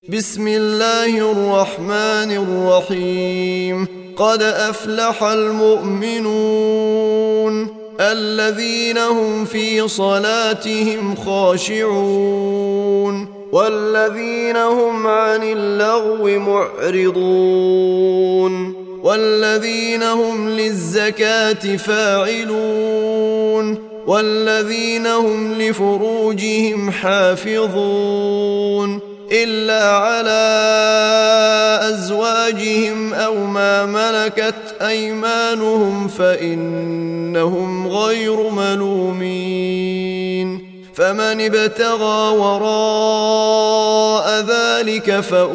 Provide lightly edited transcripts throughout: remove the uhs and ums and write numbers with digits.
بسم الله الرحمن الرحيم. قد أفلح المؤمنون الذين هم في صلاتهم خاشعون والذين هم عن اللغو معرضون والذين هم للزكاة فاعلون والذين هم لفروجهم حافظون إلا على أزواجهم أو ما ملكت أيمانهم فإنهم غير ملومين. فمن ابتغى وراء ذلك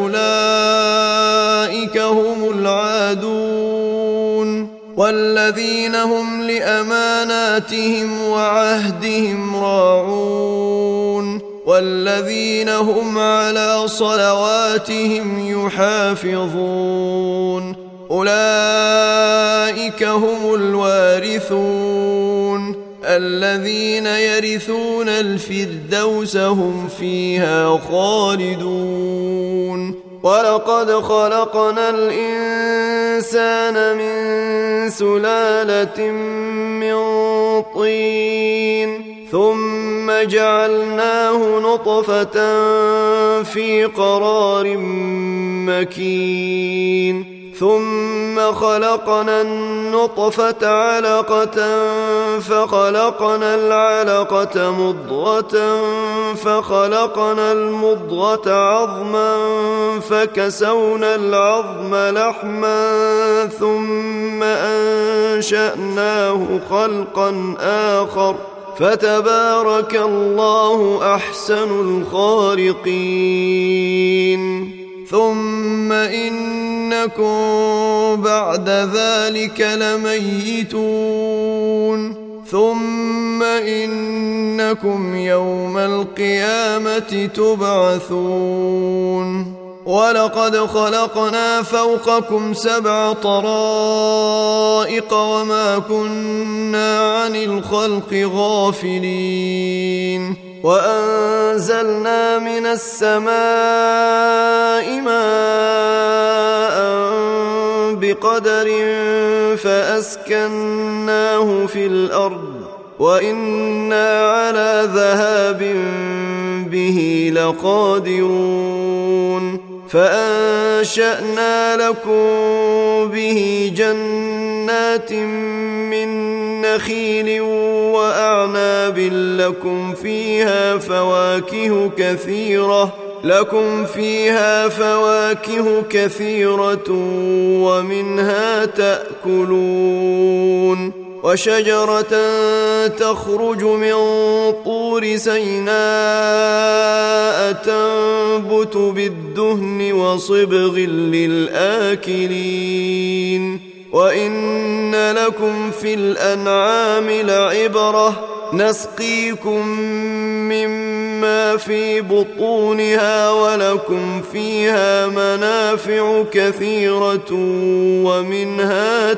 فأولئك هم العادون والذين هم لأماناتهم وعهدهم راعون والذين هم على صلواتهم يحافظون أولئك هم الوارثون الذين يرثون الفردوس هم فيها خالدون. ولقد خلقنا الإنسان من سلالة من طين ثم جعلناه نطفة في قرار مكين ثم خلقنا النطفة علقة فخلقنا العلقة مضغة فخلقنا المضغة عظما فكسونا العظم لحما ثم أنشأناه خلقا آخر فتبارك الله أحسن الخالقين. ثم إنكم بعد ذلك لميتون ثم إنكم يوم القيامة تبعثون. ولقد خلقنا فوقكم 7 طرائق وما كنا عن الخلق غافلين وأنزلنا من السماء ماء بقدر فأسكناه في الأرض وإنا على ذهاب به لقادرون. فأنشأنا لكم به جنات من نخيل وأعناب لكم فيها فواكه كثيرة ومنها تأكلون. وشجرة تخرج من طور سيناء تنبت بالدهن وصبغ للآكلين. وإن لكم في الأنعام لعبرة نسقيكم مما في بطونها ولكم فيها منافع كثيرة ومنها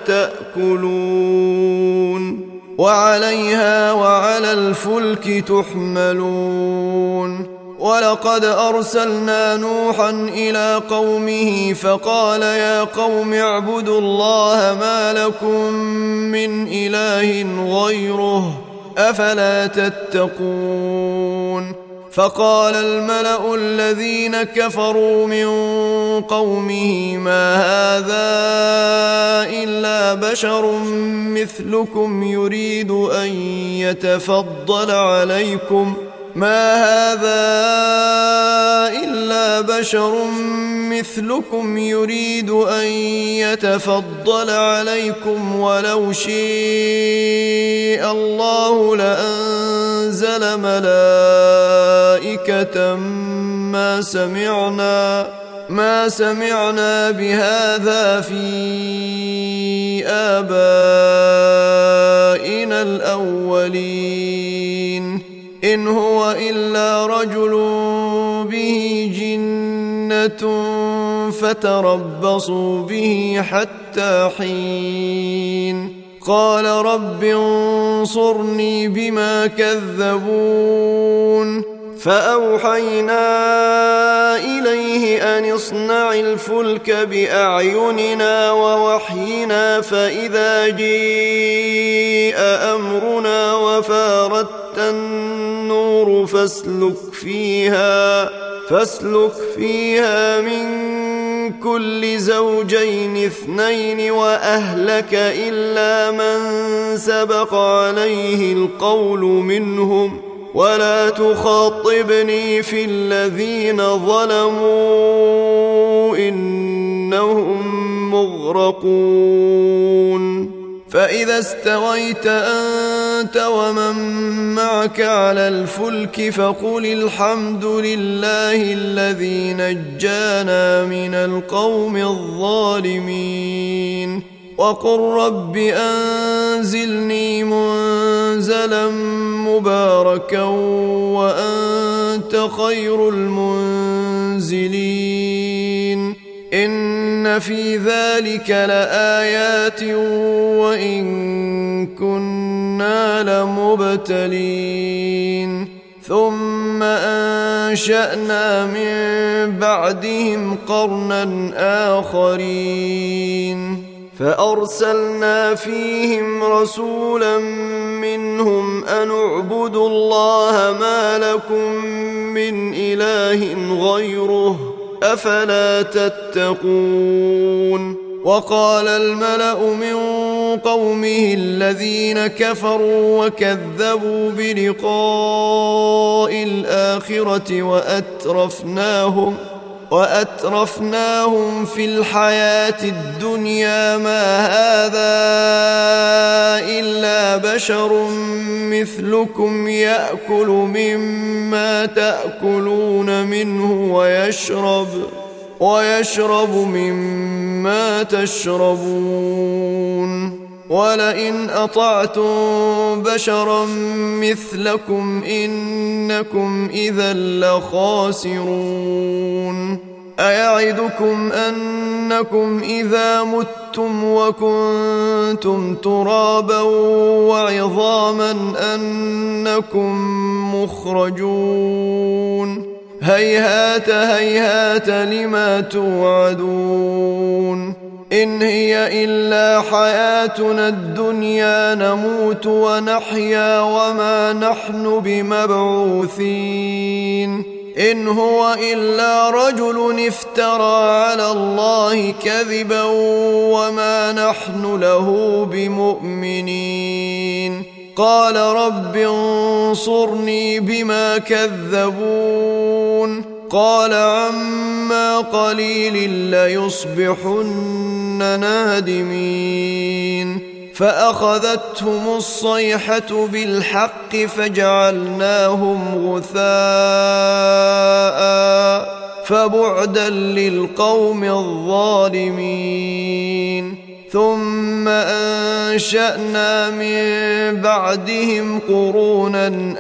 تأكلون وعليها وعلى الفلك تحملون. ولقد أرسلنا نوحا إلى قومه فقال يا قوم اعبدوا الله ما لكم من إله غيره أفلا تتقون. فقال الملأ الذين كفروا من قومه ما هذا إلا بشر مثلكم يريد أن يتفضل عليكم ولو شاء الله لأنزل ملائكة ما سمعنا بهذا في آبائنا الأولين إن هو إلا رجل به جنة فتربصوا به حتى حين. قال رب انصرني بما كذبون فأوحينا إليه اصنع الفلك بأعيننا ووحينا فإذا جيء أمرنا وفاردت النور فاسلك فيها من كل زوجين اثنين وأهلك إلا من سبق عليه القول منهم ولا تخاطبني في الذين ظلموا إنهم مغرقون. فإذا استويت أنت ومن معك على الفلك فقل الحمد لله الذي نجانا من القوم الظالمين وقل رب أنزلني منزلا مباركا وأنت خير المنزلين. إن في ذلك لآيات وإن كنا لمبتلين. ثم أنشأنا من بعدهم قرنا آخرين فأرسلنا فيهم رسولا منهم أن اعبدوا الله ما لكم من إله غيره أفلا تتقون. وقال الملأ من قومه الذين كفروا وكذبوا بلقاء الآخرة وأترفناهم في الحياة الدنيا ما هذا إلا بشر مثلكم يأكل مما تأكلون منه ويشرب مما تشربون ولئن أطعتم بشرا مثلكم إنكم إذا لخاسرون. أيعدكم أنكم إذا متم وكنتم ترابا وعظاما أنكم مخرجون هيهات هيهات لما توعدون. إن هي إلا حياتنا الدنيا نموت ونحيا وما نحن بمبعوثين. إن هو إلا رجل افترى على الله كذبا وما نحن له بمؤمنين. قال رب انصرني بما كذبون. قال عما قليل ليصبحن نادمين. فأخذتهم الصيحة بالحق فجعلناهم غثاء فبعدا للقوم الظالمين. ثم أنشأنا من بعدهم قرونا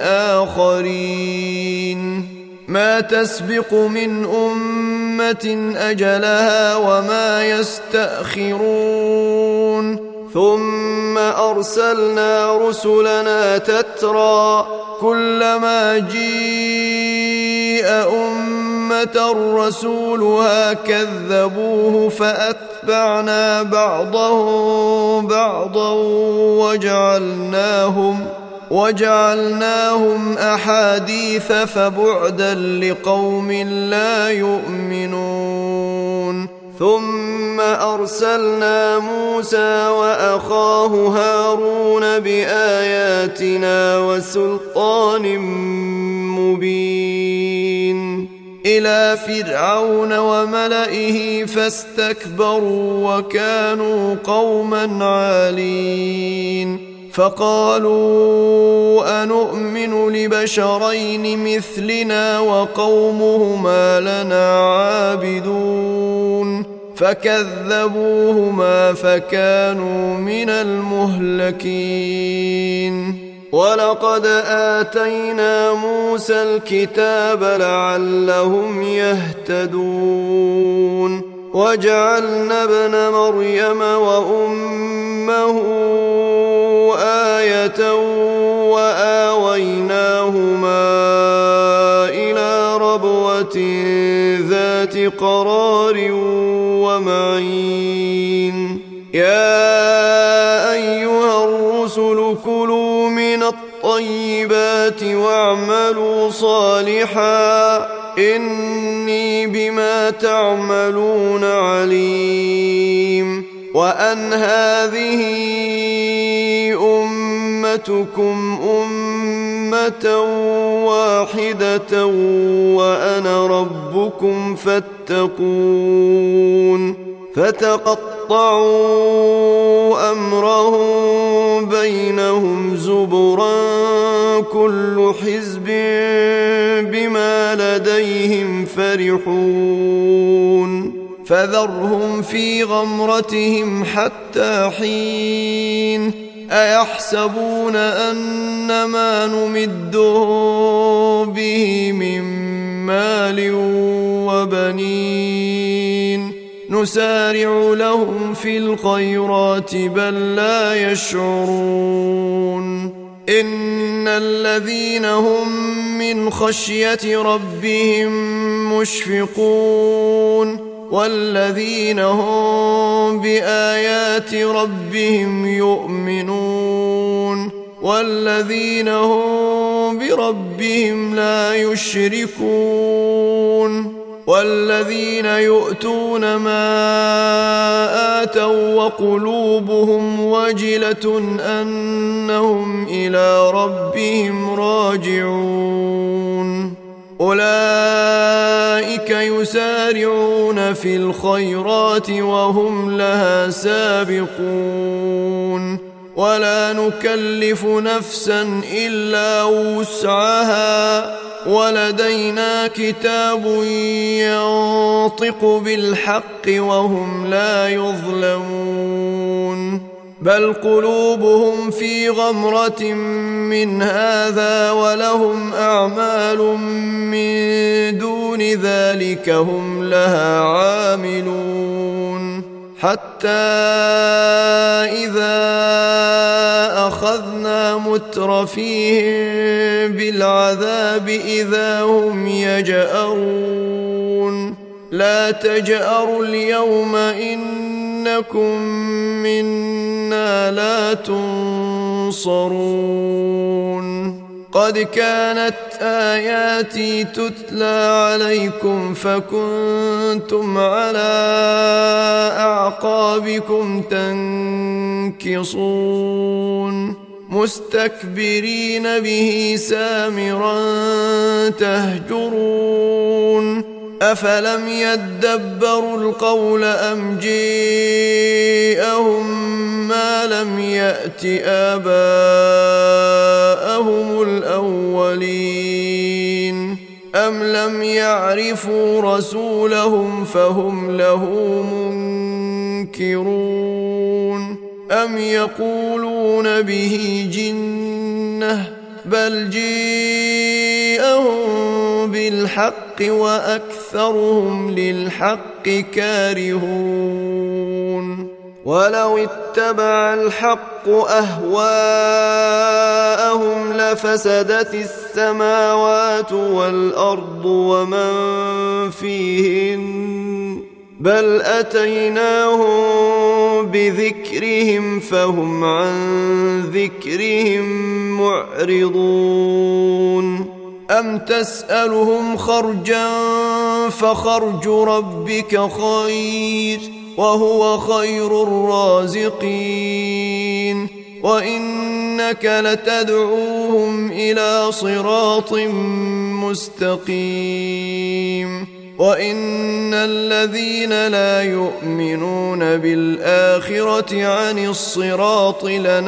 آخرين ما تسبق من أمة أجلها وما يستأخرون. ثم أرسلنا رسلنا تترى كلما جيء أمة رسولها كذبوه فأتبعنا بعضهم بعضا وجعلناهم أحاديث فبعدا لقوم لا يؤمنون. ثم أرسلنا موسى وأخاه هارون بآياتنا وسلطان مبين إلى فرعون وملئه فاستكبروا وكانوا قوما عالين. فقالوا أنؤمن لبشرين مثلنا وقومهما لنا عابدون فكذبوهما فكانوا من المهلكين. ولقد آتينا موسى الكتاب لعلهم يهتدون وجعلنا ابن مريم وأمه آية وآويناهما إلى ربوة ذات جنات قرار ومعين يا أيها الرسل كلوا من الطيبات واعملوا صالحا إني بما تعملون عليم وأن هذه أمتكم أمة واحدة وأنا ربكم فاتقون فتقطعوا أمرهم بينهم زبرا كل حزب بما لديهم فرحون فذرهم في غمرتهم حتى حين أيحسبون أن ما نمدهم به من مال وبنين نسارع لهم في الخيرات بل لا يشعرون إن الذين هم من خشية ربهم مشفقون والذين هم بآيات ربهم يؤمنون والذين هم بربهم لا يشركون والذين يؤتون ما آتوا وقلوبهم وجلة أنهم إلى ربهم راجعون أولئك يسارعون في الخيرات وهم لها سابقون ولا نكلف نفسا إلا وسعها ولدينا كتاب ينطق بالحق وهم لا يظلمون بل قلوبهم في غمرة من هذا ولهم أعمال من دون ذلك هم لها عاملون حتى إذا أخذنا مترفيهم بالعذاب إذا هم يجأرون لا تجأروا اليوم إنكم منا لا تنصرون قد كانت آياتي تتلى عليكم فكنتم على أعقابكم تنكصون مستكبرين به سامرا تهجرون أفلم يدبروا القول أم جاءهم ما لم يأت آباءهم الأولين أم لم يعرفوا رسولهم فهم له منكرون أم يقولون به جنة بل جاءهم بالحق وأكثرهم للحق كارهون ولو اتبع الحق أهواءهم لفسدت السماوات والأرض ومن فيهن بل أتيناهم بذكرهم فهم عن ذكرهم معرضون أم تسألهم خرجا فخرج ربك خير وهو خير الرازقين وإنك لتدعوهم إلى صراط مستقيم وإن الذين لا يؤمنون بالآخرة عن الصراط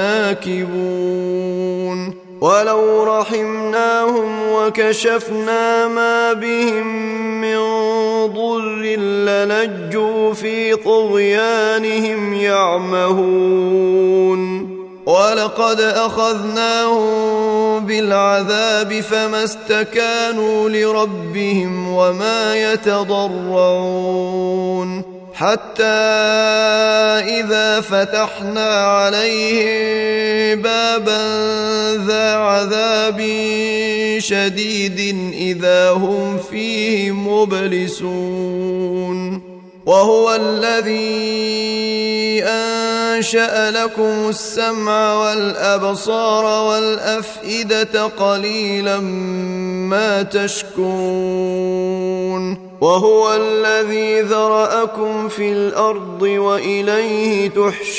لناكبون ولو رحمناهم وكشفنا ما بهم من ضر للجوا في طغيانهم يعمهون ولقد أخذناهم بالعذاب فما استكانوا لربهم وما يتضرعون حتى إذا فتحنا عليهم بابا ذا عذاب شديد إذا هم فيه مبلسون وهو الذي أنشأ لكم السمع والأبصار والأفئدة قليلا ما تشكرون وهو الذي ذرأكم في الأرض وإليه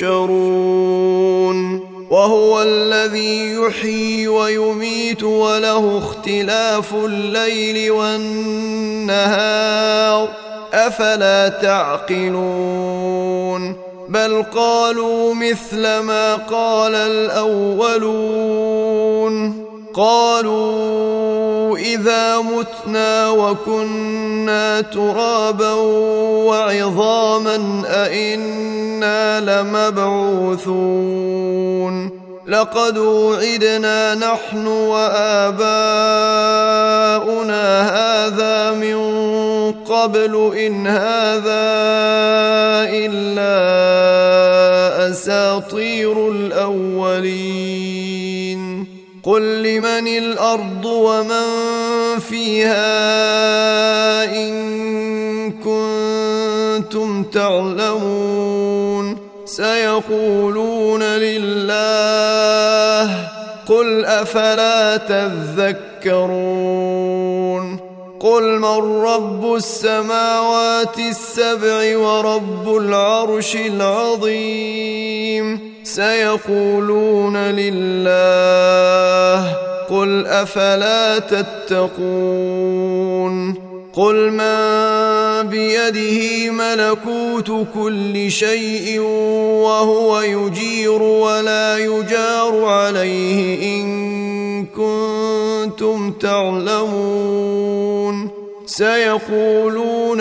تحشرون وهو الذي يحيي ويميت وله اختلاف الليل والنهار أفلا تعقلون بل قالوا مثل ما قال الأولون قالوا إذا متنا وكنا ترابا وعظاما أئنا لمبعوثون لقد وعدنا نحن وآباؤنا هذا من قبل إن هذا إلا أساطير الأولين قل لمن الأرض ومن فيها إن كنتم تعلمون سيقولون لله قل أفلا تذكرون قل من رب السماوات السبع ورب العرش العظيم سيقولون لله قل أفلا تتقون قل من بيده ملكوت كل شيء وهو يجير ولا يجار عليه إن كنتم تعلمون سيقولون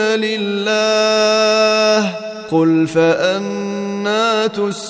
لله قل فأنى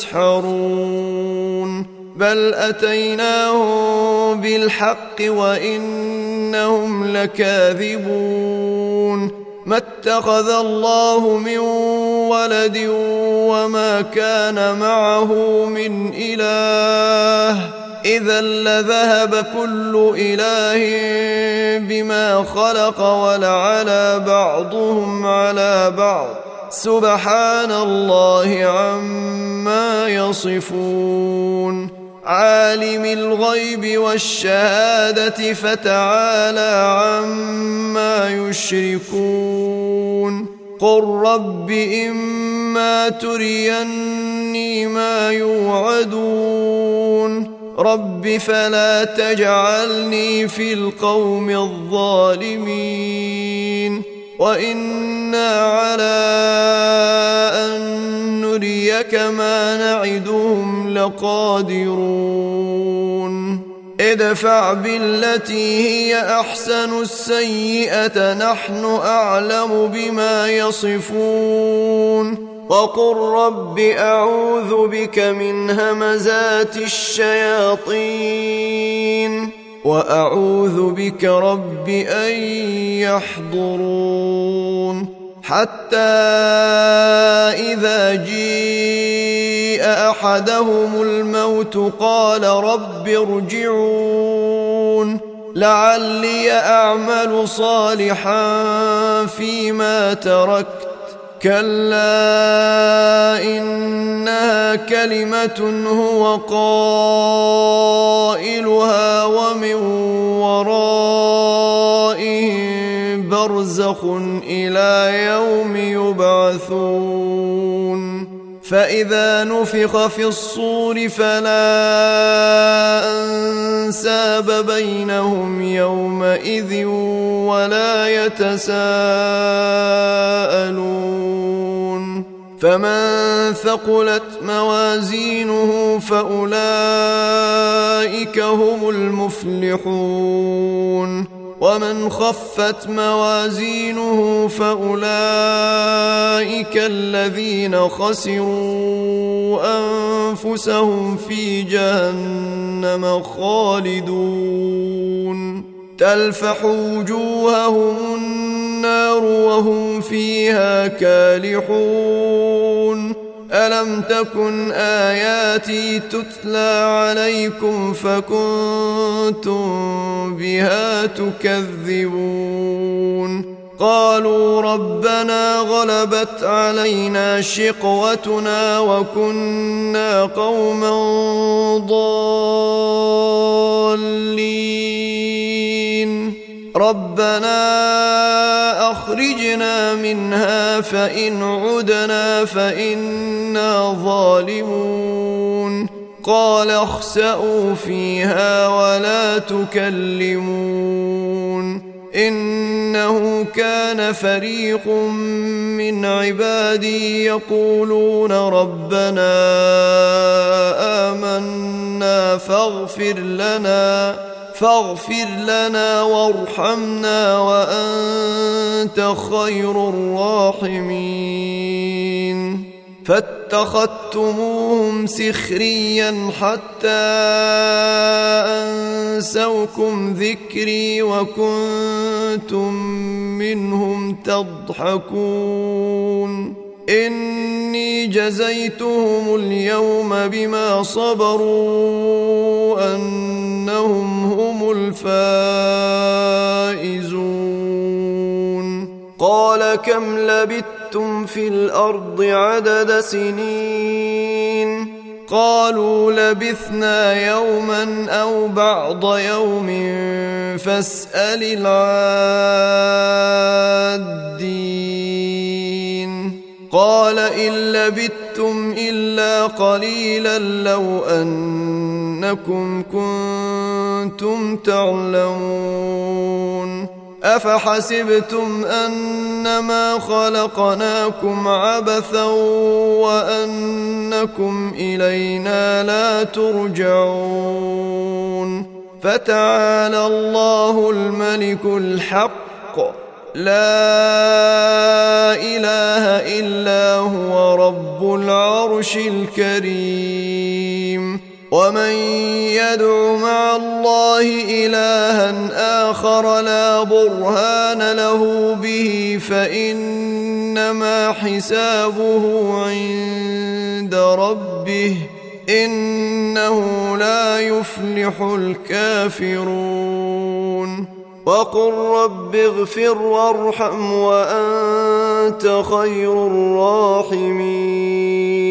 تسحرون بل أتيناهم بالحق وإنهم لكاذبون ما اتخذ الله من ولد وما كان معه من إله إذا لذهب كل إله بما خلق ولعلى بعضهم على بعض سبحان الله عما يصفون عالم الغيب والشهادة فتعالى عما يشركون قل رب إما تريني ما يوعدون رب فلا تجعلني في القوم الظالمين وإنا على أن نريك ما نعدهم لقادرون ادفع بالتي هي أحسن السيئة نحن أعلم بما يصفون وقل رب أعوذ بك من همزات الشياطين وأعوذ بك رب أن يحضرون حتى إذا جيء أحدهم الموت قال رب ارجعون لعلي أعمل صالحا فيما تركت كلا إنها كلمة هو قائلها ومن ورائهم برزخ إلى يوم يبعثون فإذا نفخ في الصور فلا أنساب بينهم يومئذ ولا يتساءلون فمن ثقلت موازينه فأولئك هم المفلحون ومن خفت موازينه فأولئك الذين خسروا أنفسهم في جهنم خالدون تلفح وجوههم النار وهم فيها كالحون ألم تكن آياتي تتلى عليكم فكنتم بها تكذبون قالوا ربنا غلبت علينا شقوتنا وكنا قوما ضالين ربنا أخرجنا منها فإن عدنا فإنا ظالمون قال اخسئوا فيها ولا تكلمون إنه كان فريق من عبادي يقولون ربنا آمنا فاغفر لنا وارحمنا وأنت خير الراحمين فاتخذتموهم سخريا حتى أنسوكم ذكري وكنتم منهم تضحكون إني جزيتهم اليوم بما صبروا أنهم هم الفائزون قال كم لبثتم في الأرض عدد سنين قالوا لبثنا يوما أو بعض يوم فاسأل العادين قال إن لبثتم إلا قليلا لو أنكم كنتم تعلمون أفحسبتم أنما خلقناكم عبثا وأنكم إلينا لا ترجعون فتعالى الله الملك الحق لا إله إلا هو رب العرش الكريم ومن يدع مع الله إلها آخر لا برهان له به فإنما حسابه عند ربه إنه لا يفلح الكافرون وقل رب اغفر وارحم وأنت خير الراحمين